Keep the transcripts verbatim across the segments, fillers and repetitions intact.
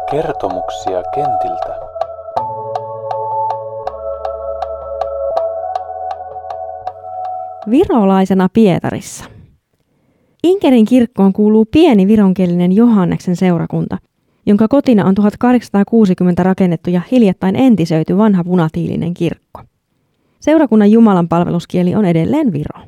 Kertomuksia kentiltä. Virolaisena Pietarissa. Inkerin kirkkoon kuuluu pieni vironkielinen Johanneksen seurakunta, jonka kotina on tuhatkahdeksansataakuusikymmentä rakennettu ja hiljattain entisöity vanha punatiilinen kirkko. Seurakunnan jumalanpalveluskieli on edelleen viro.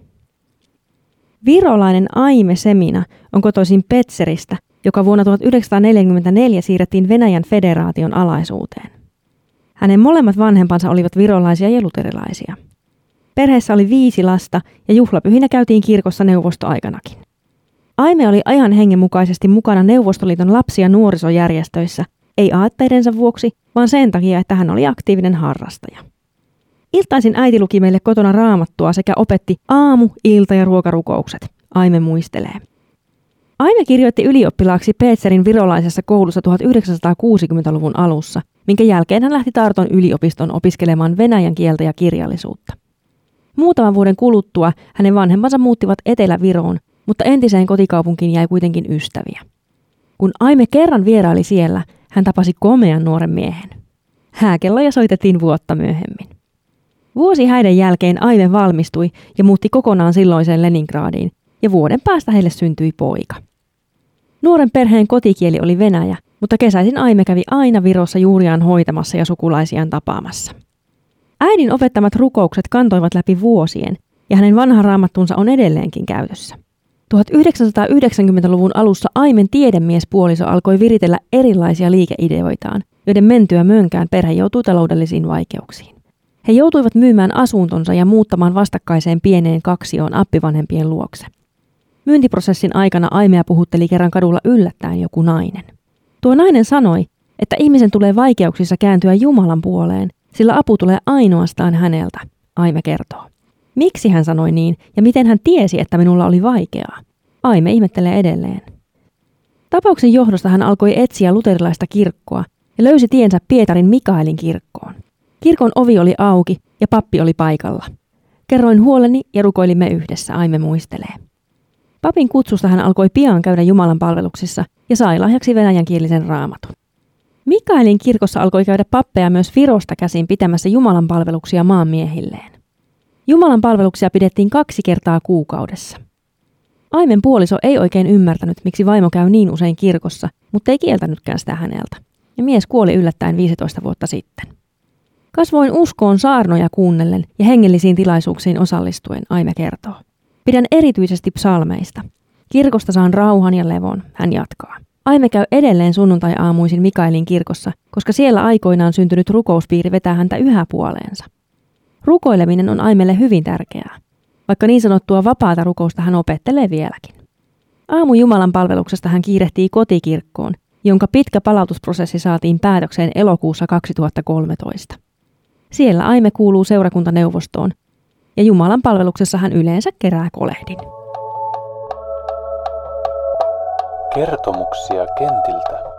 Virolainen Aime Semina on kotoisin Petseristä, joka vuonna tuhatyhdeksänsataaneljäkymmentäneljä siirrettiin Venäjän federaation alaisuuteen. Hänen molemmat vanhempansa olivat virolaisia ja luterilaisia. Perheessä oli viisi lasta ja juhlapyhinä käytiin kirkossa neuvostoaikanakin. Aime oli ajan hengen mukaisesti mukana Neuvostoliiton lapsi- ja nuorisojärjestöissä, ei aatteidensa vuoksi, vaan sen takia, että hän oli aktiivinen harrastaja. Iltaisin äiti luki meille kotona raamattua sekä opetti aamu-, ilta- ja ruokarukoukset. Aime muistelee. Aime kirjoitti ylioppilaaksi Petserin virolaisessa koulussa tuhatyhdeksänsataakuusikymmentäluvun alussa, minkä jälkeen hän lähti Tarton yliopiston opiskelemaan venäjän kieltä ja kirjallisuutta. Muutaman vuoden kuluttua hänen vanhempansa muuttivat Etelä-Viroon, mutta entiseen kotikaupunkiin jäi kuitenkin ystäviä. Kun Aime kerran vieraili siellä, hän tapasi komean nuoren miehen. Hääkelloja soitettiin vuotta myöhemmin. Vuosi häiden jälkeen Aime valmistui ja muutti kokonaan silloiseen Leningradiin, ja vuoden päästä heille syntyi poika. Nuoren perheen kotikieli oli venäjä, mutta kesäisin Aime kävi aina Virossa juuriaan hoitamassa ja sukulaisiaan tapaamassa. Äidin opettamat rukoukset kantoivat läpi vuosien, ja hänen vanha raamattunsa on edelleenkin käytössä. tuhatyhdeksänsataayhdeksänkymmentäluvun alussa Aimen tiedemiespuoliso alkoi viritellä erilaisia liikeideoitaan, joiden mentyä mönkään perhe joutui taloudellisiin vaikeuksiin. He joutuivat myymään asuntonsa ja muuttamaan vastakkaiseen pieneen kaksioon appivanhempien luokse. Myyntiprosessin aikana Aimea puhutteli kerran kadulla yllättäen joku nainen. Tuo nainen sanoi, että ihmisen tulee vaikeuksissa kääntyä Jumalan puoleen, sillä apu tulee ainoastaan häneltä, Aime kertoo. Miksi hän sanoi niin ja miten hän tiesi, että minulla oli vaikeaa? Aime ihmettelee edelleen. Tapauksen johdosta hän alkoi etsiä luterilaista kirkkoa ja löysi tiensä Pietarin Mikaelin kirkkoon. Kirkon ovi oli auki ja pappi oli paikalla. Kerroin huoleni ja rukoilimme yhdessä, Aime muistelee. Papin kutsusta hän alkoi pian käydä Jumalan palveluksissa ja sai lahjaksi venäjänkielisen raamatun. Mikaelin kirkossa alkoi käydä pappeja myös Virosta käsin pitämässä Jumalan palveluksia maanmiehilleen. Jumalan palveluksia pidettiin kaksi kertaa kuukaudessa. Aimen puoliso ei oikein ymmärtänyt, miksi vaimo käy niin usein kirkossa, mutta ei kieltänytkään sitä häneltä. Ja mies kuoli yllättäen viisitoista vuotta sitten. Kasvoin uskoon saarnoja kuunnellen ja hengellisiin tilaisuuksiin osallistuen, Aime kertoo. Pidän erityisesti psalmeista. Kirkosta saan rauhan ja levon, hän jatkaa. Aime käy edelleen sunnuntai-aamuisin Mikaelin kirkossa, koska siellä aikoinaan syntynyt rukouspiiri vetää häntä yhä puoleensa. Rukoileminen on Aimelle hyvin tärkeää, vaikka niin sanottua vapaata rukousta hän opettelee vieläkin. Aamu Jumalan palveluksesta hän kiirehtii kotikirkkoon, jonka pitkä palautusprosessi saatiin päätökseen elokuussa kaksituhattakolmetoista. Siellä Aime kuuluu seurakuntaneuvostoon, ja Jumalan palveluksessa hän yleensä kerää kolehdin. Kertomuksia kentiltä.